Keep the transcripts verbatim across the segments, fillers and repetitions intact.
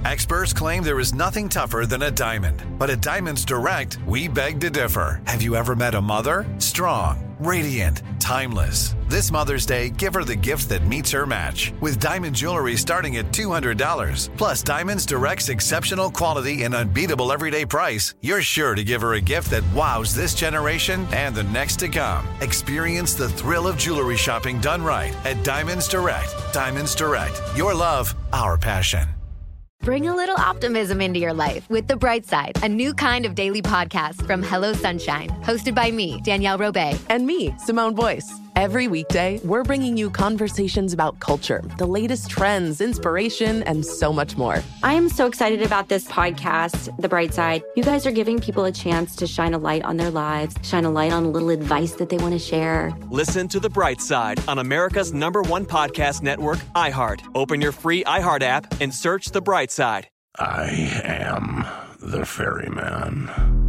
Experts claim there is nothing tougher than a diamond. But at Diamonds Direct, we beg to differ. Have you ever met a mother? Strong, radiant, timeless. This Mother's Day, give her the gift that meets her match. With diamond jewelry starting at two hundred dollars. Plus Diamonds Direct's exceptional quality and unbeatable everyday price, you're sure to give her a gift that wows this generation and the next to come. Experience the thrill of jewelry shopping done right at Diamonds Direct. Diamonds Direct. Your love, our passion. Bring a little optimism into your life with The Bright Side, a new kind of daily podcast from Hello Sunshine, hosted by me, Danielle Robay. And me, Simone Boyce. Every weekday, we're bringing you conversations about culture, the latest trends, inspiration, and so much more. I am so excited about this podcast, The Bright Side. You guys are giving people a chance to shine a light on their lives, shine a light on a little advice that they want to share. Listen to The Bright Side on America's number one podcast network, iHeart. Open your free iHeart app and search The Bright Side. I am the ferryman.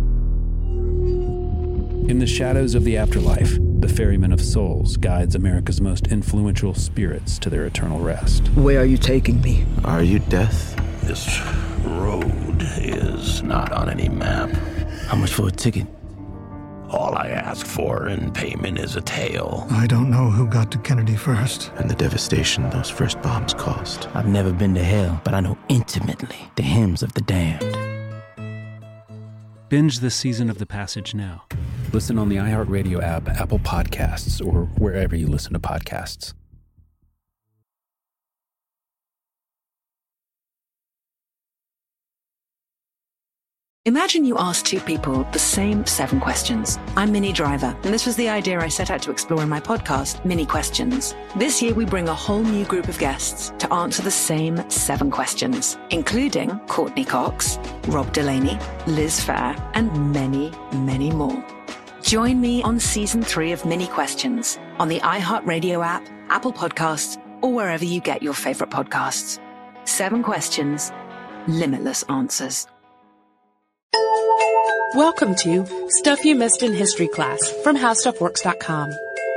In the shadows of the afterlife, the Ferryman of Souls guides America's most influential spirits to their eternal rest. Where are you taking me? Are you death? This road is not on any map. How much for a ticket? All I ask for in payment is a tale. I don't know who got to Kennedy first. And the devastation those first bombs caused. I've never been to hell, but I know intimately the hymns of the damned. Binge this season of The Passage now. Listen on the iHeartRadio app, Apple Podcasts, or wherever you listen to podcasts. Imagine you ask two people the same seven questions. I'm Minnie Driver, and this was the idea I set out to explore in my podcast, Minnie Questions. This year, we bring a whole new group of guests to answer the same seven questions, including Courtney Cox, Rob Delaney, Liz Phair, and many, many more. Join me on season three of Minnie Questions on the iHeartRadio app, Apple Podcasts, or wherever you get your favorite podcasts. Seven questions, limitless answers. Welcome to Stuff You Missed in History Class from How Stuff Works dot com.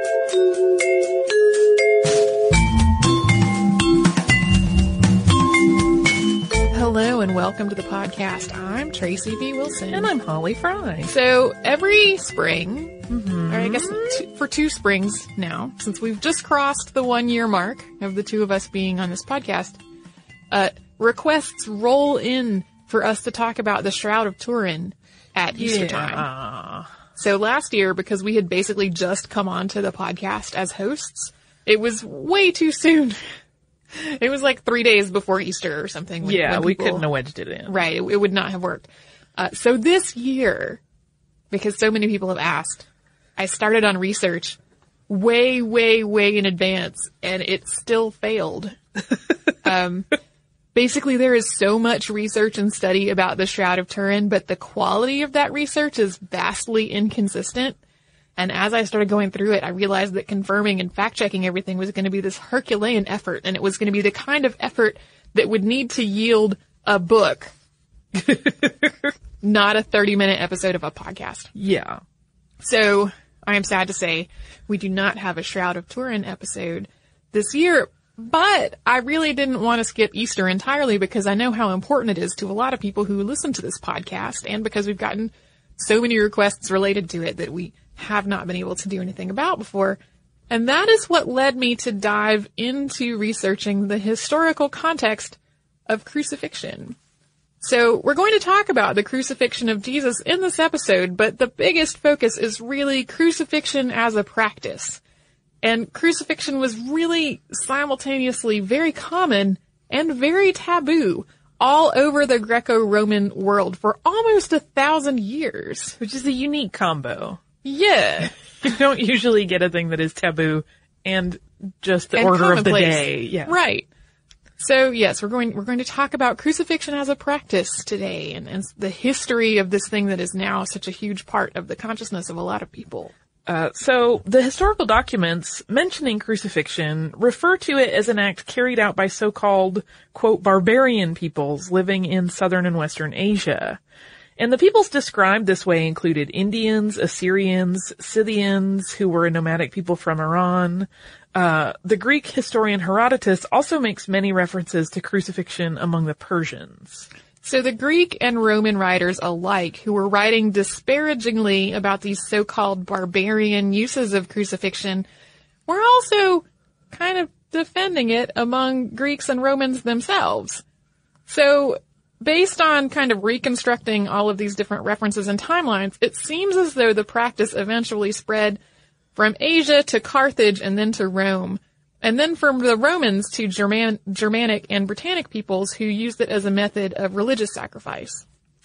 Hello and welcome to the podcast. I'm Tracy V. Wilson. And I'm Holly Fry. So every spring, mm-hmm. or I guess two, for two springs now, since we've just crossed the one year mark of the two of us being on this podcast, uh, requests roll in for us to talk about the Shroud of Turin at Easter yeah. time. So last year, because we had basically just come onto the podcast as hosts, it was way too soon. It was like three days before Easter or something. When, yeah, when people, we couldn't have wedged it in. Right, it, it would not have worked. Uh, so this year, because so many people have asked, I started on research way, way, way in advance, and it still failed. um Basically, there is so much research and study about the Shroud of Turin, but the quality of that research is vastly inconsistent. And as I started going through it, I realized that confirming and fact-checking everything was going to be this Herculean effort, and it was going to be the kind of effort that would need to yield a book, not a thirty-minute episode of a podcast. Yeah. So I am sad to say we do not have a Shroud of Turin episode this year. But I really didn't want to skip Easter entirely because I know how important it is to a lot of people who listen to this podcast, and because we've gotten so many requests related to it that we have not been able to do anything about before. And that is what led me to dive into researching the historical context of crucifixion. So we're going to talk about the crucifixion of Jesus in this episode, but the biggest focus is really crucifixion as a practice. And crucifixion was really simultaneously very common and very taboo all over the Greco-Roman world for almost a thousand years. Which is a unique combo. Yeah. You don't usually get a thing that is taboo and just the and order of the day. Yeah. Right. So yes, we're going, we're going to talk about crucifixion as a practice today and, and the history of this thing that is now such a huge part of the consciousness of a lot of people. Uh, so the historical documents mentioning crucifixion refer to it as an act carried out by so-called, quote, barbarian peoples living in southern and western Asia. And the peoples described this way included Indians, Assyrians, Scythians, who were a nomadic people from Iran, Uh, the Greek historian Herodotus also makes many references to crucifixion among the Persians. So the Greek and Roman writers alike who were writing disparagingly about these so-called barbarian uses of crucifixion were also kind of defending it among Greeks and Romans themselves. So based on kind of reconstructing all of these different references and timelines, it seems as though the practice eventually spread from Asia to Carthage and then to Rome, and then from the Romans to German, Germanic and Britannic peoples who used it as a method of religious sacrifice.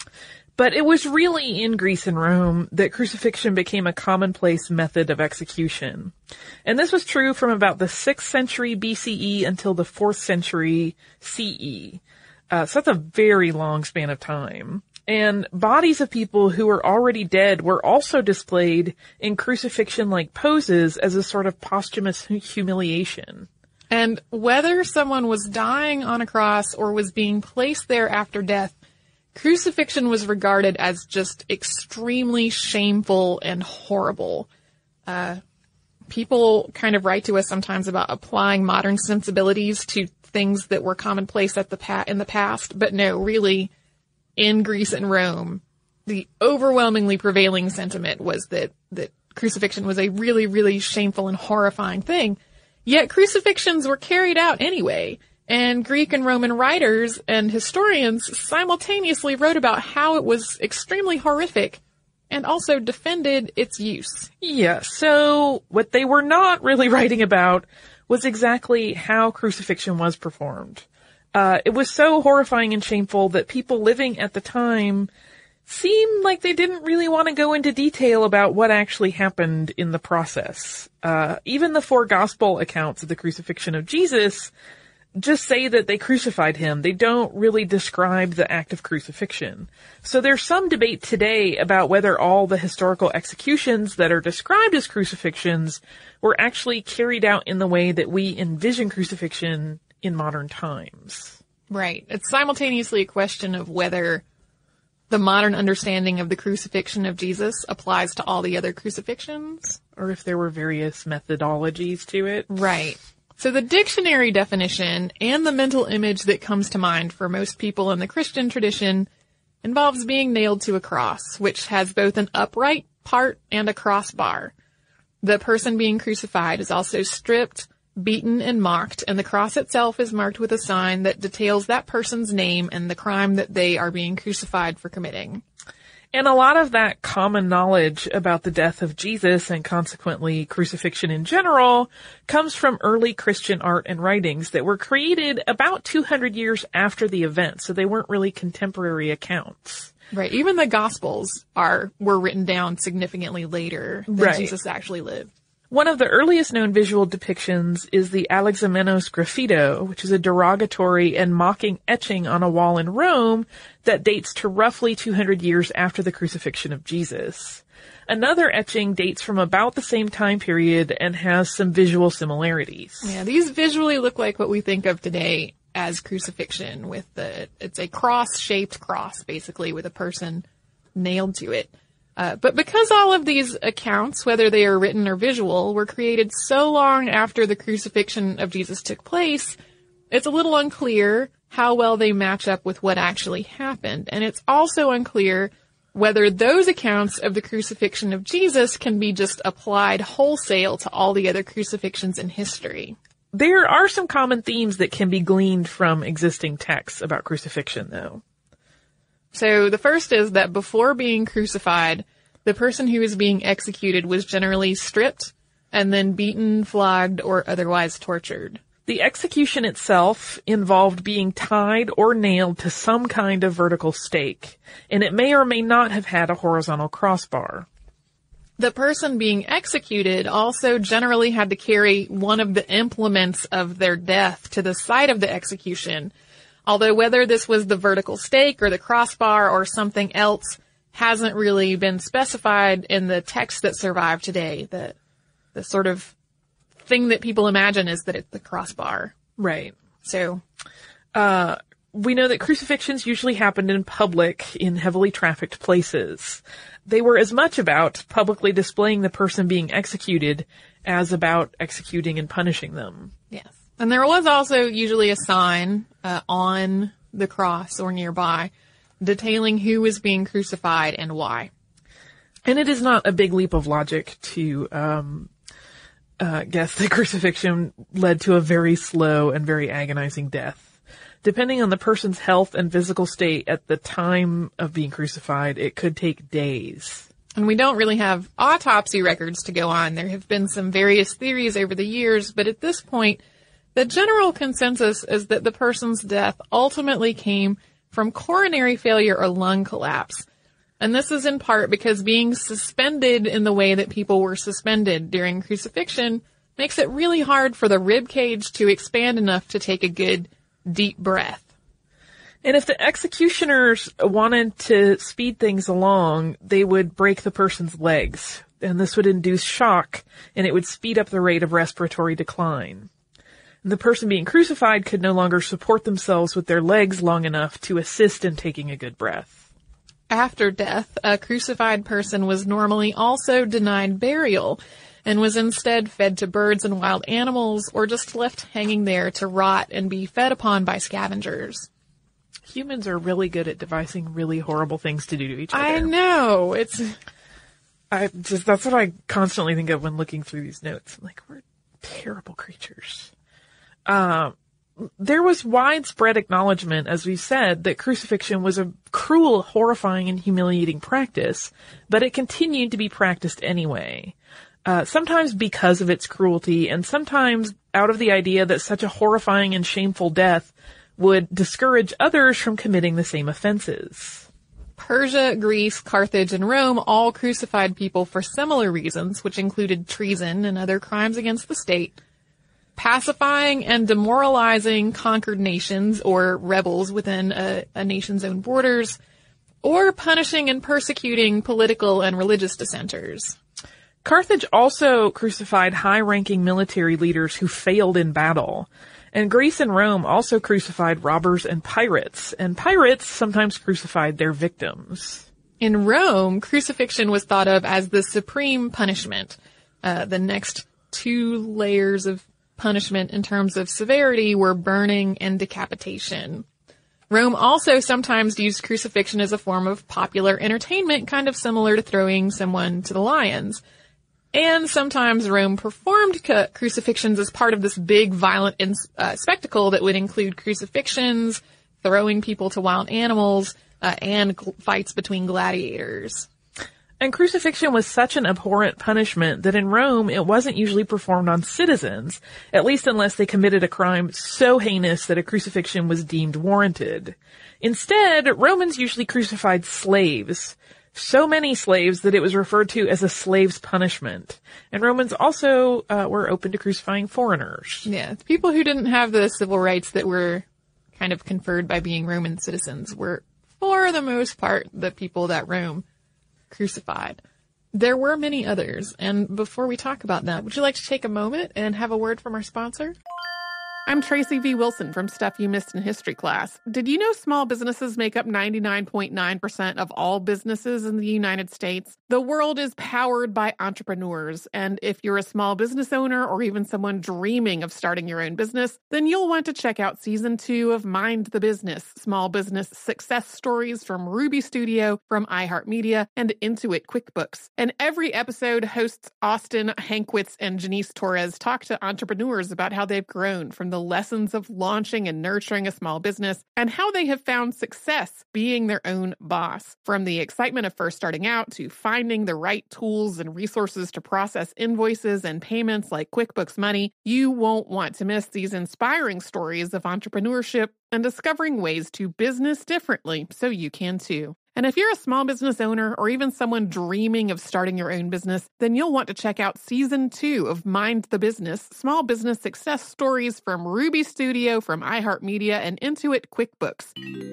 But it was really in Greece and Rome that crucifixion became a commonplace method of execution. And this was true from about the sixth century B C E until the fourth century C E. Uh, so that's a very long span of time. And bodies of people who were already dead were also displayed in crucifixion-like poses as a sort of posthumous humiliation. And whether someone was dying on a cross or was being placed there after death, crucifixion was regarded as just extremely shameful and horrible. Uh, people kind of write to us sometimes about applying modern sensibilities to things that were commonplace at the pa- in the past, but no, really, in Greece and Rome, the overwhelmingly prevailing sentiment was that, that crucifixion was a really, really shameful and horrifying thing. Yet crucifixions were carried out anyway, and Greek and Roman writers and historians simultaneously wrote about how it was extremely horrific and also defended its use. Yeah, so what they were not really writing about was exactly how crucifixion was performed. Uh, it was so horrifying and shameful that people living at the time seemed like they didn't really want to go into detail about what actually happened in the process. Uh, even the four gospel accounts of the crucifixion of Jesus just say that they crucified him. They don't really describe the act of crucifixion. So there's some debate today about whether all the historical executions that are described as crucifixions were actually carried out in the way that we envision crucifixion in modern times. Right. It's simultaneously a question of whether the modern understanding of the crucifixion of Jesus applies to all the other crucifixions. Or if there were various methodologies to it. Right. So the dictionary definition and the mental image that comes to mind for most people in the Christian tradition involves being nailed to a cross, which has both an upright part and a crossbar. The person being crucified is also stripped, beaten, and mocked, and the cross itself is marked with a sign that details that person's name and the crime that they are being crucified for committing. And a lot of that common knowledge about the death of Jesus and consequently crucifixion in general comes from early Christian art and writings that were created about two hundred years after the event, so they weren't really contemporary accounts. Right. Even the Gospels are were written down significantly later than right. Jesus actually lived. One of the earliest known visual depictions is the Alexamenos graffito, which is a derogatory and mocking etching on a wall in Rome that dates to roughly two hundred years after the crucifixion of Jesus. Another etching dates from about the same time period and has some visual similarities. Yeah, these visually look like what we think of today as crucifixion, with the, it's a cross-shaped cross, basically, with a person nailed to it. Uh, but because all of these accounts, whether they are written or visual, were created so long after the crucifixion of Jesus took place, it's a little unclear how well they match up with what actually happened. And it's also unclear whether those accounts of the crucifixion of Jesus can be just applied wholesale to all the other crucifixions in history. There are some common themes that can be gleaned from existing texts about crucifixion, though. So the first is that before being crucified, the person who was being executed was generally stripped and then beaten, flogged, or otherwise tortured. The execution itself involved being tied or nailed to some kind of vertical stake, and it may or may not have had a horizontal crossbar. The person being executed also generally had to carry one of the implements of their death to the site of the execution, although whether this was the vertical stake or the crossbar or something else hasn't really been specified in the texts that survive today. The, the sort of thing that people imagine is that it's the crossbar. Right. So, uh, we know that crucifixions usually happened in public in heavily trafficked places. They were as much about publicly displaying the person being executed as about executing and punishing them. Yes. And there was also usually a sign uh, on the cross or nearby detailing who was being crucified and why. And it is not a big leap of logic to um, uh, guess that crucifixion led to a very slow and very agonizing death. Depending on the person's health and physical state at the time of being crucified, it could take days. And we don't really have autopsy records to go on. There have been some various theories over the years, but at this point, the general consensus is that the person's death ultimately came from coronary failure or lung collapse. And this is in part because being suspended in the way that people were suspended during crucifixion makes it really hard for the rib cage to expand enough to take a good, deep breath. And if the executioners wanted to speed things along, they would break the person's legs. And this would induce shock, and it would speed up the rate of respiratory decline. And the person being crucified could no longer support themselves with their legs long enough to assist in taking a good breath. After death, a crucified person was normally also denied burial and was instead fed to birds and wild animals or just left hanging there to rot and be fed upon by scavengers. Humans are really good at devising really horrible things to do to each other. I know. It's I just that's what I constantly think of when looking through these notes. I'm like, we're terrible creatures. Uh, there was widespread acknowledgement, as we said, that crucifixion was a cruel, horrifying, and humiliating practice, but it continued to be practiced anyway. Uh, sometimes because of its cruelty, and sometimes out of the idea that such a horrifying and shameful death would discourage others from committing the same offenses. Persia, Greece, Carthage, and Rome all crucified people for similar reasons, which included treason and other crimes against the state, pacifying and demoralizing conquered nations or rebels within a, a nation's own borders, or punishing and persecuting political and religious dissenters. Carthage also crucified high-ranking military leaders who failed in battle. And Greece and Rome also crucified robbers and pirates, and pirates sometimes crucified their victims. In Rome, crucifixion was thought of as the supreme punishment. Uh, the next two layers of punishment in terms of severity were burning and decapitation. Rome also sometimes used crucifixion as a form of popular entertainment, kind of similar to throwing someone to the lions. And sometimes Rome performed cu- crucifixions as part of this big violent in- uh, spectacle that would include crucifixions, throwing people to wild animals, uh, and gl- fights between gladiators. And crucifixion was such an abhorrent punishment that in Rome it wasn't usually performed on citizens, at least unless they committed a crime so heinous that a crucifixion was deemed warranted. Instead, Romans usually crucified slaves. So many slaves that it was referred to as a slave's punishment. And Romans also uh, were open to crucifying foreigners. Yeah, people who didn't have the civil rights that were kind of conferred by being Roman citizens were, for the most part, the people that Rome crucified. There were many others, and before we talk about that, would you like to take a moment and have a word from our sponsor? I'm Tracy V. Wilson from Stuff You Missed in History Class. Did you know small businesses make up ninety-nine point nine percent of all businesses in the United States? The world is powered by entrepreneurs, and if you're a small business owner or even someone dreaming of starting your own business, then you'll want to check out Season two of Mind the Business, Small Business Success Stories from Ruby Studio, from iHeartMedia, and Intuit QuickBooks. And every episode, hosts Austin Hankwitz and Janice Torres talk to entrepreneurs about how they've grown from the lessons of launching and nurturing a small business and how they have found success being their own boss. From the excitement of first starting out to finding the right tools and resources to process invoices and payments like QuickBooks Money, you won't want to miss these inspiring stories of entrepreneurship and discovering ways to business differently so you can too. And if you're a small business owner or even someone dreaming of starting your own business, then you'll want to check out Season two of Mind the Business, Small Business Success Stories from Ruby Studio, from iHeartMedia, and Intuit QuickBooks.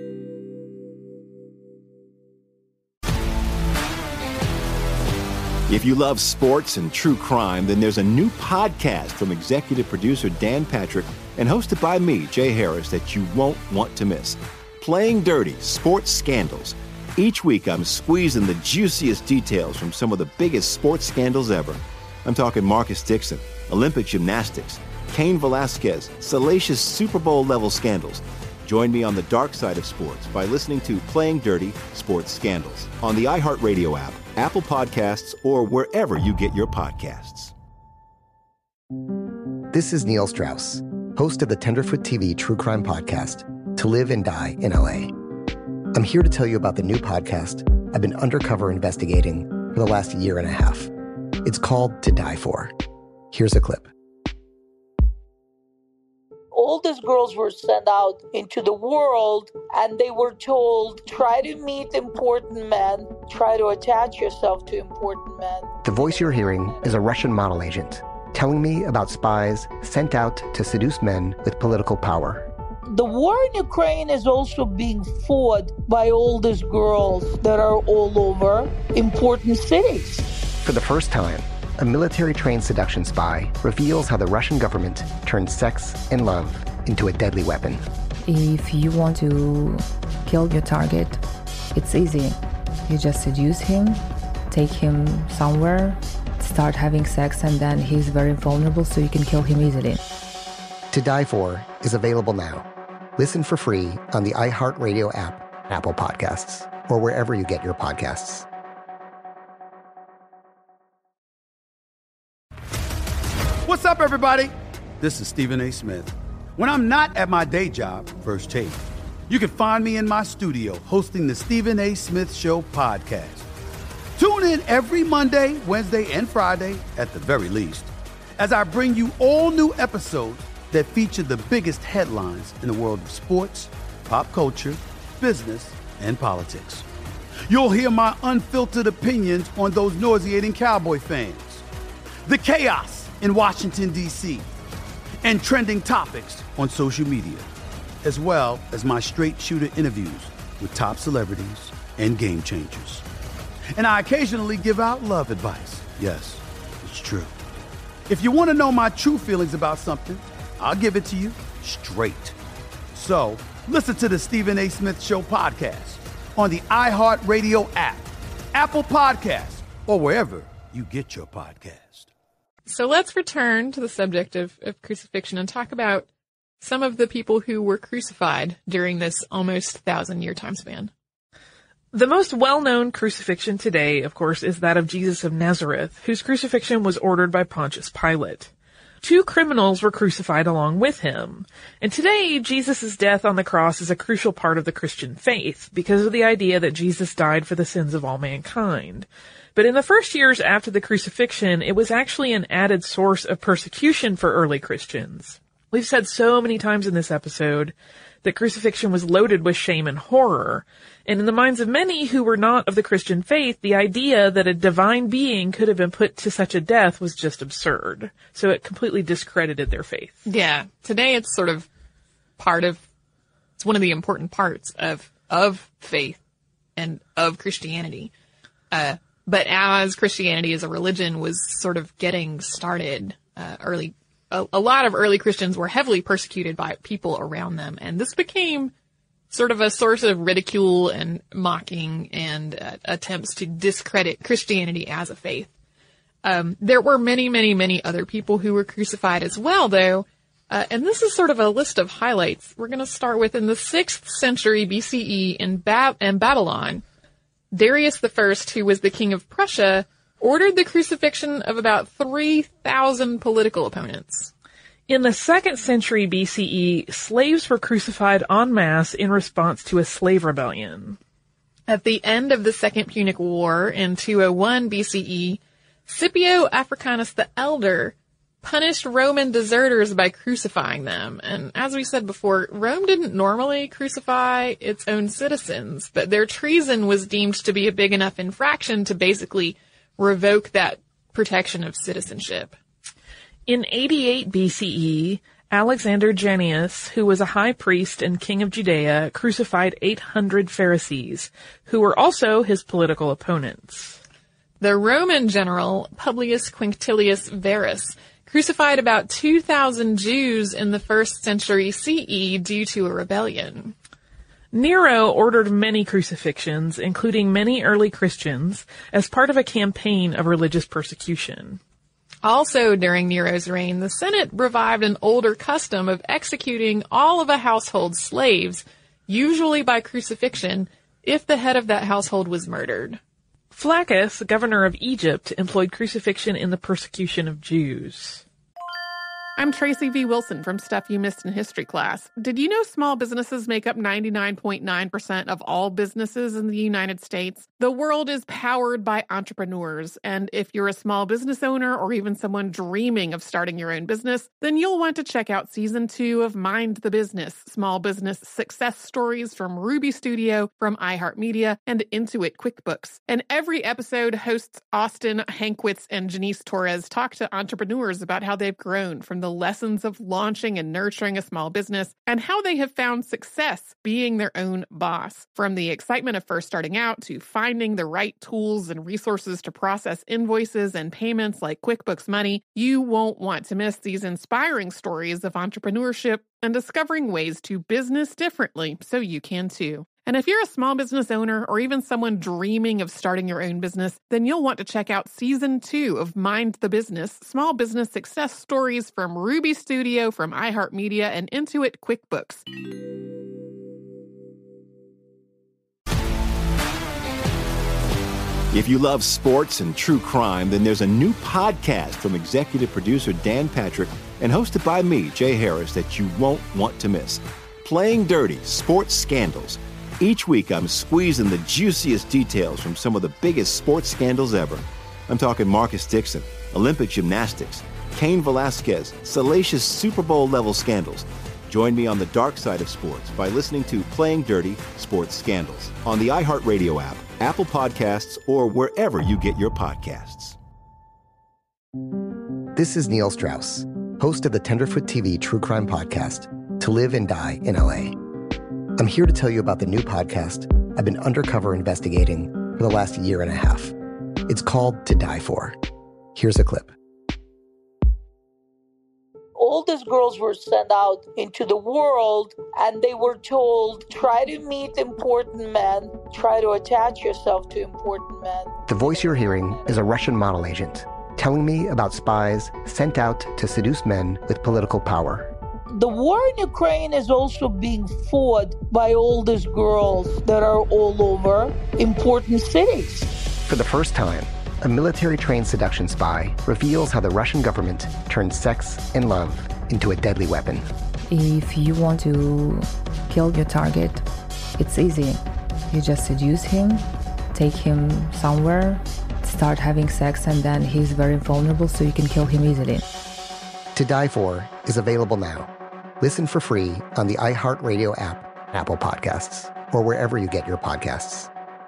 If you love sports and true crime, then there's a new podcast from executive producer Dan Patrick and hosted by me, Jay Harris, that you won't want to miss. Playing Dirty: Sports Scandals. Each week, I'm squeezing the juiciest details from some of the biggest sports scandals ever. I'm talking Marcus Dixon, Olympic gymnastics, Cain Velasquez, salacious Super Bowl-level scandals. Join me on the dark side of sports by listening to Playing Dirty Sports Scandals on the iHeartRadio app, Apple Podcasts, or wherever you get your podcasts. This is Neil Strauss, host of the Tenderfoot T V true crime podcast, To Live and Die in L A. I'm here to tell you about the new podcast I've been undercover investigating for the last year and a half. It's called To Die For. Here's a clip. All these girls were sent out into the world and they were told, try to meet important men, try to attach yourself to important men. The voice you're hearing is a Russian model agent telling me about spies sent out to seduce men with political power. The war in Ukraine is also being fought by all these girls that are all over important cities. For the first time, a military-trained seduction spy reveals how the Russian government turned sex and love into a deadly weapon. If you want to kill your target, it's easy. You just seduce him, take him somewhere, start having sex, and then he's very vulnerable, so you can kill him easily. To Die For is available now. Listen for free on the iHeartRadio app, Apple Podcasts, or wherever you get your podcasts. What's up, everybody? This is Stephen A. Smith. When I'm not at my day job, First Take, you can find me in my studio hosting the Stephen A. Smith Show podcast. Tune in every Monday, Wednesday, and Friday, at the very least, as I bring you all new episodes that feature the biggest headlines in the world of sports, pop culture, business, and politics. You'll hear my unfiltered opinions on those nauseating Cowboy fans, the chaos in Washington, D C, and trending topics on social media, as well as my straight shooter interviews with top celebrities and game changers. And I occasionally give out love advice. Yes, it's true. If you want to know my true feelings about something, I'll give it to you straight. So listen to the Stephen A. Smith Show podcast on the iHeartRadio app, Apple Podcasts, or wherever you get your podcast. So let's return to the subject of, of crucifixion and talk about some of the people who were crucified during this almost thousand-year time span. The most well-known crucifixion today, of course, is that of Jesus of Nazareth, whose crucifixion was ordered by Pontius Pilate. Two criminals were crucified along with him. And today, Jesus' death on the cross is a crucial part of the Christian faith because of the idea that Jesus died for the sins of all mankind. But in the first years after the crucifixion, it was actually an added source of persecution for early Christians. We've said so many times in this episode that crucifixion was loaded with shame and horror. And in the minds of many who were not of the Christian faith, the idea that a divine being could have been put to such a death was just absurd. So it completely discredited their faith. Yeah. Today it's sort of part of, it's one of the important parts of, of faith and of Christianity. Uh, But as Christianity as a religion was sort of getting started, uh, early, a, a lot of early Christians were heavily persecuted by people around them. And this became sort of a source of ridicule and mocking and uh, attempts to discredit Christianity as a faith. Um, there were many, many, many other people who were crucified as well, though. Uh, and this is sort of a list of highlights. We're going to start with in the sixth century B C E in, ba- in Babylon. Darius the First, who was the king of Prussia, ordered the crucifixion of about three thousand political opponents. In the second century B C E, slaves were crucified en masse in response to a slave rebellion. At the end of the Second Punic War in two oh one B C E, Scipio Africanus the Elder punished Roman deserters by crucifying them. And as we said before, Rome didn't normally crucify its own citizens, but their treason was deemed to be a big enough infraction to basically revoke that protection of citizenship. In eighty-eight B C E, Alexander Jannaeus, who was a high priest and king of Judea, crucified eight hundred Pharisees, who were also his political opponents. The Roman general Publius Quinctilius Varus crucified about two thousand Jews in the first century C E due to a rebellion. Nero ordered many crucifixions, including many early Christians, as part of a campaign of religious persecution. Also, during Nero's reign, the Senate revived an older custom of executing all of a household's slaves, usually by crucifixion, if the head of that household was murdered. Flaccus, governor of Egypt, employed crucifixion in the persecution of Jews. I'm Tracy V. Wilson from Stuff You Missed in History Class. Did you know small businesses make up ninety-nine point nine percent of all businesses in the United States? The world is powered by entrepreneurs, and if you're a small business owner or even someone dreaming of starting your own business, then you'll want to check out Season two of Mind the Business, Small Business Success Stories from Ruby Studio, from iHeartMedia, and Intuit QuickBooks. And every episode, hosts Austin Hankwitz and Janice Torres talk to entrepreneurs about how they've grown from the lessons of launching and nurturing a small business and how they have found success being their own boss. From the excitement of first starting out to finding the right tools and resources to process invoices and payments like QuickBooks Money, you won't want to miss these inspiring stories of entrepreneurship and discovering ways to business differently so you can too. And if you're a small business owner or even someone dreaming of starting your own business, then you'll want to check out Season two of Mind the Business, Small Business Success Stories from Ruby Studio, from iHeartMedia, and Intuit QuickBooks. If you love sports and true crime, then there's a new podcast from executive producer Dan Patrick and hosted by me, Jay Harris, that you won't want to miss. Playing Dirty: Sports Scandals. Each week, I'm squeezing the juiciest details from some of the biggest sports scandals ever. I'm talking Marcus Dixon, Olympic gymnastics, Cain Velasquez, salacious Super Bowl-level scandals. Join me on the dark side of sports by listening to Playing Dirty: Sports Scandals on the iHeartRadio app, Apple Podcasts, or wherever you get your podcasts. This is Neil Strauss, host of the Tenderfoot T V true crime podcast, To Live and Die in L A. I'm here to tell you about the new podcast I've been undercover investigating for the last year and a half. It's called To Die For. Here's a clip. All these girls were sent out into the world and they were told, try to meet important men, try to attach yourself to important men. The voice you're hearing is a Russian model agent telling me about spies sent out to seduce men with political power. The war in Ukraine is also being fought by all these girls that are all over important cities. For the first time, a military-trained seduction spy reveals how the Russian government turned sex and love into a deadly weapon. If you want to kill your target, it's easy. You just seduce him, take him somewhere, start having sex, and then he's very vulnerable, so you can kill him easily. To Die For is available now. Listen for free on the iHeartRadio app, Apple Podcasts, or wherever you get your podcasts.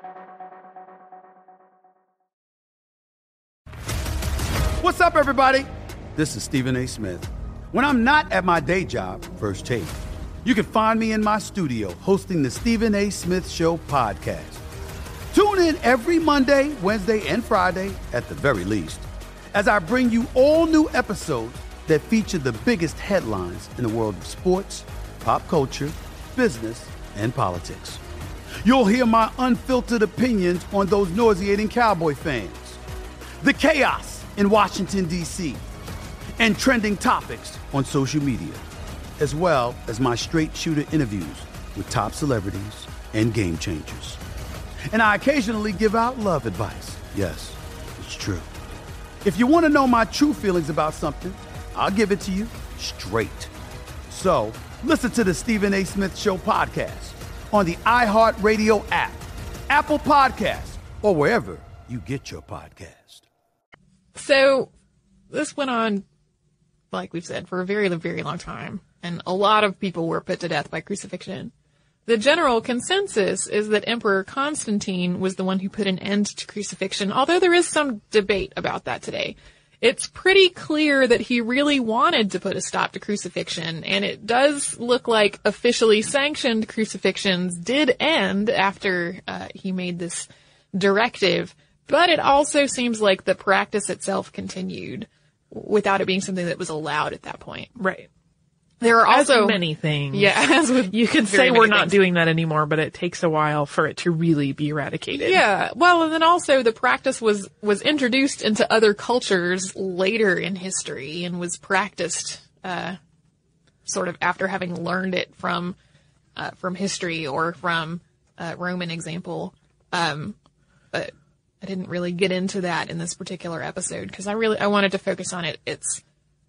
What's up, everybody? This is Stephen A. Smith. When I'm not at my day job, First Take, you can find me in my studio hosting the Stephen A. Smith Show podcast. Tune in every Monday, Wednesday, and Friday, at the very least, as I bring you all new episodes that feature the biggest headlines in the world of sports, pop culture, business, and politics. You'll hear my unfiltered opinions on those nauseating Cowboy fans, the chaos in Washington, D C, and trending topics on social media, as well as my straight shooter interviews with top celebrities and game changers. And I occasionally give out love advice. Yes, it's true. If you want to know my true feelings about something, I'll give it to you straight. So, listen to the Stephen A. Smith Show podcast on the iHeartRadio app, Apple Podcasts, or wherever you get your podcast. So, this went on, like we've said, for a very, very long time, and a lot of people were put to death by crucifixion. The general consensus is that Emperor Constantine was the one who put an end to crucifixion, although there is some debate about that today. It's pretty clear that he really wanted to put a stop to crucifixion, and it does look like officially sanctioned crucifixions did end after uh, he made this directive, but it also seems like the practice itself continued without it being something that was allowed at that point. Right. There are also as many things. Yeah, as with you could very say we're many not things. doing that anymore, but it takes a while for it to really be eradicated. Yeah. Well, and then also the practice was, was introduced into other cultures later in history and was practiced, uh, sort of after having learned it from, uh, from history or from, uh, Roman example. Um, but I didn't really get into that in this particular episode because I really, I wanted to focus on it. It's,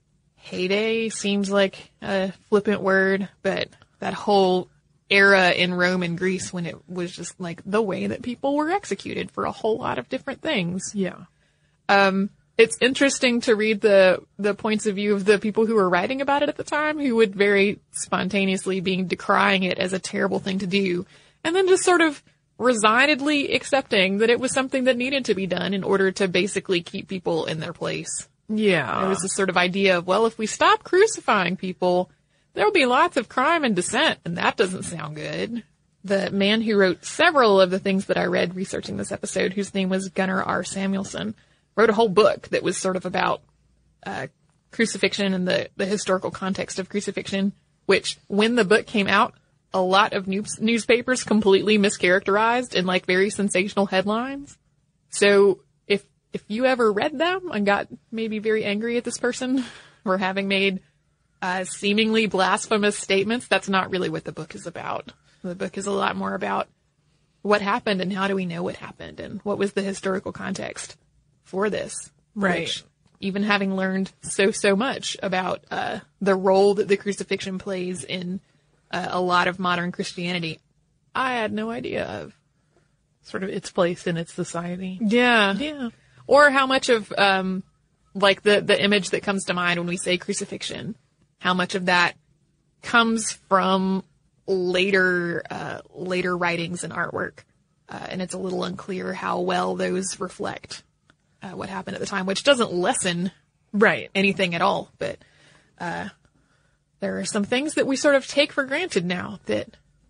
heyday seems like a flippant word, but that whole era in Rome and Greece when it was just like the way that people were executed for a whole lot of different things. Yeah. Um, it's interesting to read the, the points of view of the people who were writing about it at the time, who would very spontaneously be decrying it as a terrible thing to do, and then just sort of resignedly accepting that it was something that needed to be done in order to basically keep people in their place. Yeah. There was this sort of idea of, well, if we stop crucifying people, there will be lots of crime and dissent, and that doesn't sound good. The man who wrote several of the things that I read researching this episode, whose name was Gunnar R. Samuelson, wrote a whole book that was sort of about uh crucifixion and the, the historical context of crucifixion, which, when the book came out, a lot of news- newspapers completely mischaracterized in, like, very sensational headlines. So if if you ever read them and got maybe very angry at this person for having made uh seemingly blasphemous statements, that's not really what the book is about. The book is a lot more about what happened and how do we know what happened and what was the historical context for this. Right. Which, even having learned so, so much about uh the role that the crucifixion plays in uh, a lot of modern Christianity, I had no idea of. Sort of its place in its society. Yeah. Yeah. Or how much of, um, like the, the image that comes to mind when we say crucifixion, how much of that comes from later, uh, later writings and artwork. Uh, and it's a little unclear how well those reflect, uh, what happened at the time, which doesn't lessen right anything at all. But, uh, there are some things that we sort of take for granted now that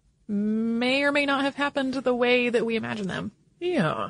may or may not have happened the way that we imagine them. Yeah.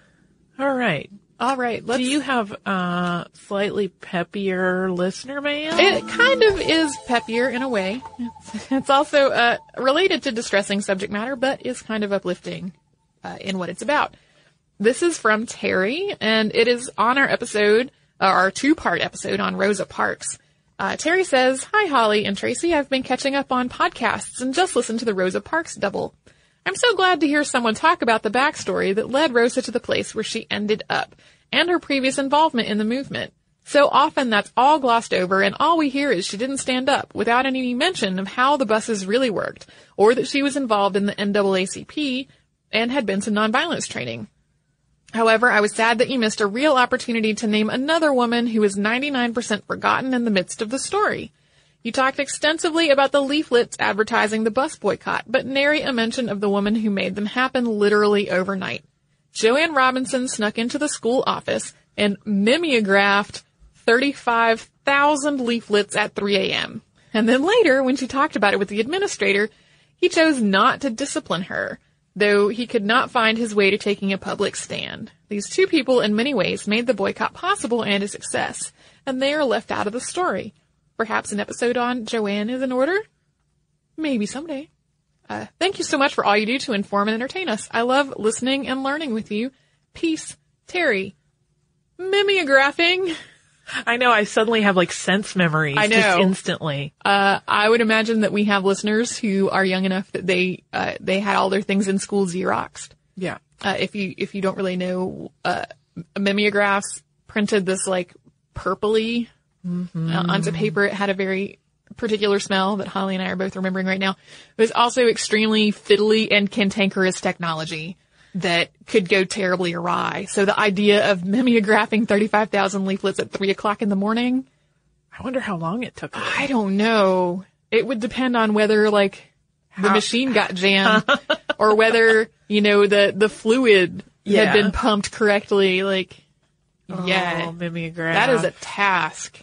All right. All right. Let's... Do you have uh slightly peppier listener mail? It kind of is peppier in a way. It's, it's also uh related to distressing subject matter, but is kind of uplifting uh, in what it's about. This is from Terry, and it is on our episode, uh, our two-part episode on Rosa Parks. Uh, Terry says, "Hi, Holly and Tracy. I've been catching up on podcasts and just listened to the Rosa Parks double. I'm so glad to hear someone talk about the backstory that led Rosa to the place where she ended up, and her previous involvement in the movement. So often that's all glossed over, and all we hear is she didn't stand up, without any mention of how the buses really worked, or that she was involved in the N double A C P and had been to nonviolence training. However, I was sad that you missed a real opportunity to name another woman who is ninety-nine percent forgotten in the midst of the story. You talked extensively about the leaflets advertising the bus boycott, but nary a mention of the woman who made them happen literally overnight. Joanne Robinson snuck into the school office and mimeographed thirty-five thousand leaflets at three a.m. And then later, when she talked about it with the administrator, he chose not to discipline her, though he could not find his way to taking a public stand. These two people, in many ways, made the boycott possible and a success, and they are left out of the story. Perhaps an episode on Joanne is in order? Maybe someday. Uh, thank you so much for all you do to inform and entertain us. I love listening and learning with you. Peace, Terry." Mimeographing. I know, I suddenly have like sense memories. I know. Just instantly. Uh, I would imagine that we have listeners who are young enough that they, uh, they had all their things in school Xeroxed. Yeah. Uh, if you, if you don't really know, uh, mimeographs printed this like purpley mm-hmm. uh, onto paper. It had a very particular smell that Holly and I are both remembering right now. It was also extremely fiddly and cantankerous technology that could go terribly awry. So the idea of mimeographing thirty-five thousand leaflets at three o'clock in the morning. I wonder how long it took. I don't know. It would depend on whether like the how? machine got jammed or whether, you know, the, the fluid yeah. had been pumped correctly. Like, oh, yeah, mimeograph. that is a task.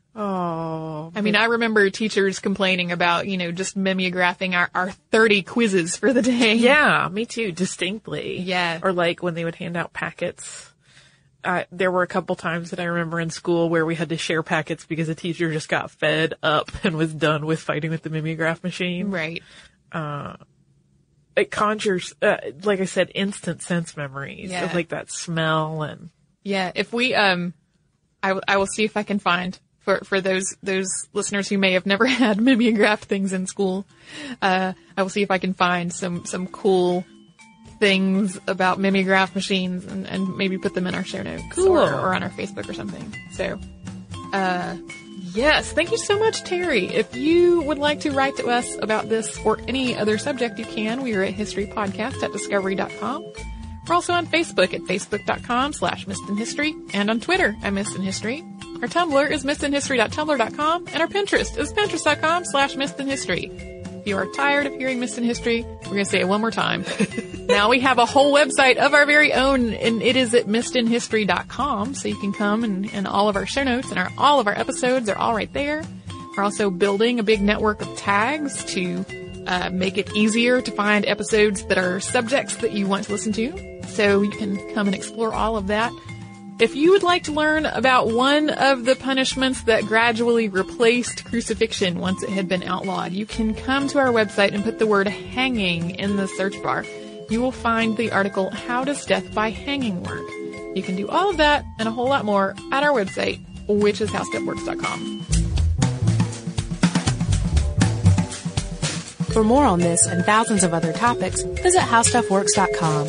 Oh, I mean, I remember teachers complaining about, you know, just mimeographing our, our thirty quizzes for the day. Yeah, me too, distinctly. Yeah. Or like when they would hand out packets I, there were a couple times that I remember in school where we had to share packets because a teacher just got fed up and was done with fighting with the mimeograph machine. Right. Uh, it conjures, uh, like I said, instant sense memories Yeah. of like that smell and. Yeah. If we, um, I, w- I will see if I can find for, for those, those listeners who may have never had mimeograph things in school. Uh, I will see if I can find some, some cool things about mimeograph machines and, and maybe put them in our show notes Cool. or, or on our Facebook or something. So, uh, yes, thank you so much, Terry. If you would like to write to us about this or any other subject, you can. We are at historypodcast at discovery dot com. We're also on Facebook at facebook.com slash missed in history and on Twitter at missed in history. Our Tumblr is missed in history dot tumblr dot com and our Pinterest is pinterest.com slash missed in history. If you are tired of hearing Missed in History, we're going to say it one more time. Now we have a whole website of our very own, and it is at missed in history dot com, so you can come and, and all of our show notes and our, all of our episodes are all right there. We're also building a big network of tags to uh, make it easier to find episodes that are subjects that you want to listen to, so you can come and explore all of that. If you would like to learn about one of the punishments that gradually replaced crucifixion once it had been outlawed, you can come to our website and put the word hanging in the search bar. You will find the article, How Does Death by Hanging Work? You can do all of that and a whole lot more at our website, which is how stuff works dot com. For more on this and thousands of other topics, visit how stuff works dot com.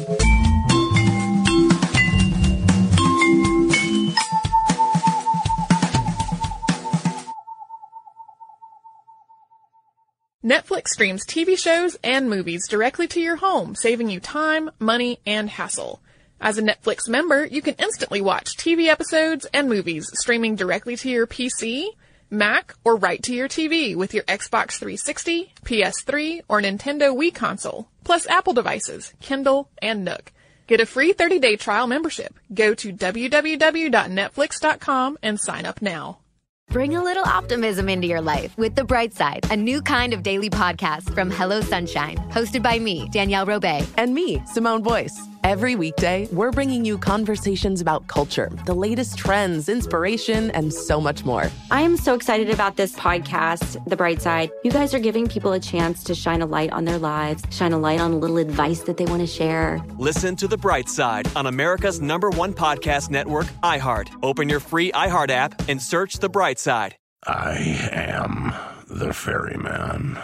Netflix streams T V shows and movies directly to your home, saving you time, money, and hassle. As a Netflix member, you can instantly watch T V episodes and movies streaming directly to your P C, Mac, or right to your T V with your Xbox three sixty, P S three, or Nintendo Wii console, plus Apple devices, Kindle, and Nook. Get a free thirty-day trial membership. Go to w w w dot netflix dot com and sign up now. Bring a little optimism into your life with The Bright Side, a new kind of daily podcast from Hello Sunshine, hosted by me, Danielle Robay. And me, Simone Boyce. Every weekday, we're bringing you conversations about culture, the latest trends, inspiration, and so much more. I am so excited about this podcast, The Bright Side. You guys are giving people a chance to shine a light on their lives, shine a light on a little advice that they want to share. Listen to The Bright Side on America's number one podcast network, iHeart. Open your free iHeart app and search The Bright Side. I am the ferryman.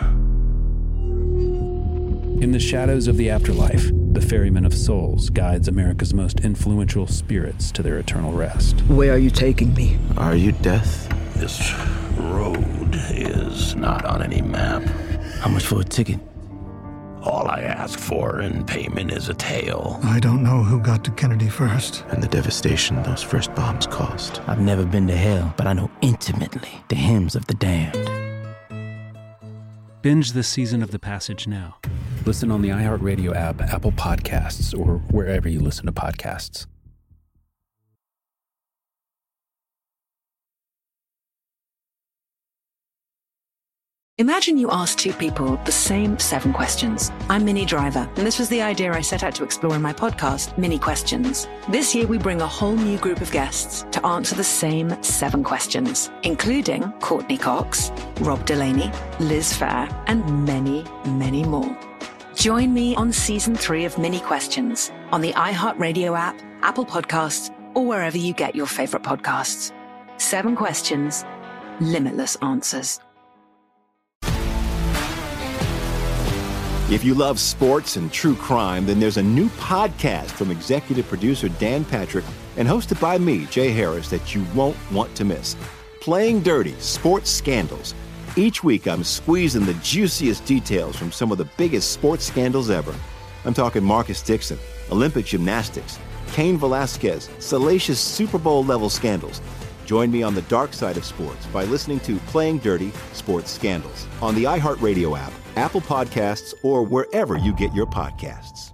In the shadows of the afterlife, the Ferryman of Souls guides America's most influential spirits to their eternal rest. Where are you taking me? Are you death? This road is not on any map. How much for a ticket? All I ask for in payment is a tale. I don't know who got to Kennedy first. And the devastation those first bombs caused. I've never been to hell, but I know intimately the hymns of the damned. Binge this season of The Passage now. Listen on the iHeartRadio app, Apple Podcasts, or wherever you listen to podcasts. Imagine you ask two people the same seven questions. I'm Minnie Driver, and this was the idea I set out to explore in my podcast, Mini Questions. This year, we bring a whole new group of guests to answer the same seven questions, including Courtney Cox, Rob Delaney, Liz Phair, and many, many more. Join me on season three of Mini Questions on the iHeartRadio app, Apple Podcasts, or wherever you get your favorite podcasts. Seven questions, limitless answers. If you love sports and true crime, then there's a new podcast from executive producer Dan Patrick and hosted by me, Jay Harris, that you won't want to miss. Playing Dirty: Sports Scandals. Each week, I'm squeezing the juiciest details from some of the biggest sports scandals ever. I'm talking Marcus Dixon, Olympic gymnastics, Cain Velasquez, salacious Super Bowl-level scandals. Join me on the dark side of sports by listening to Playing Dirty: Sports Scandals on the iHeartRadio app, Apple Podcasts, or wherever you get your podcasts.